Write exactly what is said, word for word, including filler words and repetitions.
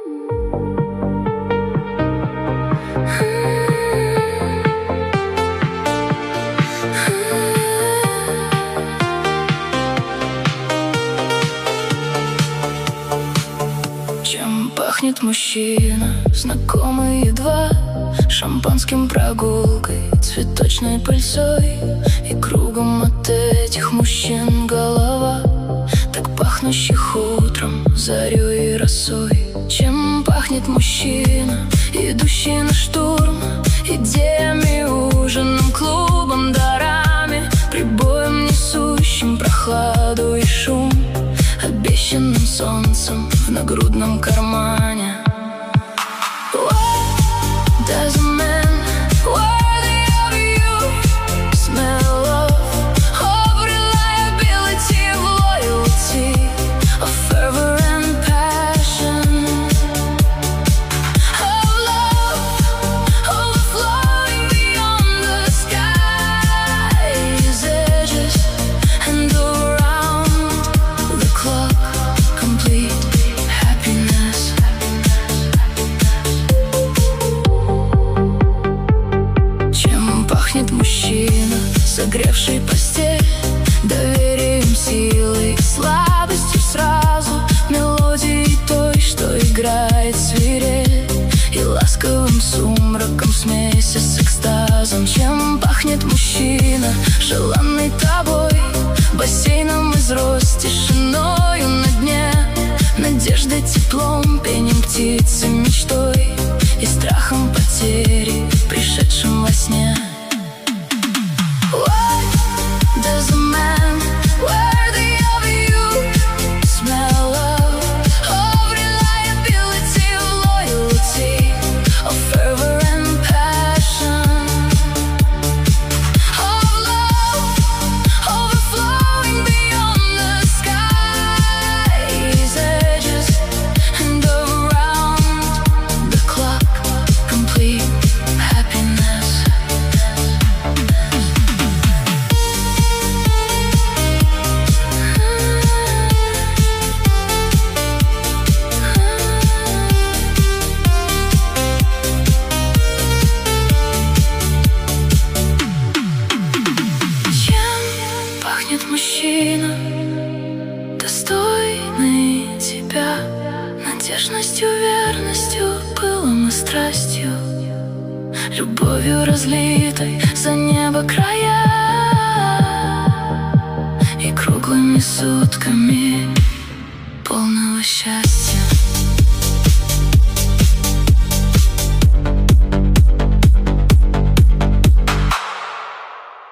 Чем пахнет мужчина, знакомый едва, шампанским, прогулкой, цветочной пыльцой. И кругом от этих мужчин голова, так пахнущих утром, зарей и росой. Чем пахнет мужчина, идущий на штурм, идеями, ужином, клубом, дарами, прибоем, несущим прохладу и шум, обещанным солнцем в нагрудном кармане. Does a man worthy of you smell of, of reliability, of loyalty, of fervor and passion, of love overflowing beyond the sky's edges and around the clock, complete happiness. Пахнет мужчина, согревший постель, доверием, силой, слабостью сразу, мелодией той, что играет свирель, и ласковым сумраком смеси с экстазом. Чем пахнет мужчина, желанный тобой, бассейном из роз, тишиною на дне, надеждой, теплом, пением птицы, мечтой и страхом потери, пришедшим во сне. Does a man worthy of you smell of, of reliability, of loyalty, of fervor and passion, of love overflowing beyond the sky's edges and around the clock, complete happiness. Пахнет мужчина, достойный тебя, надежностью, верностью, пылом и страстью, любовью, разлитой за небо края, и круглыми сутками полного счастья.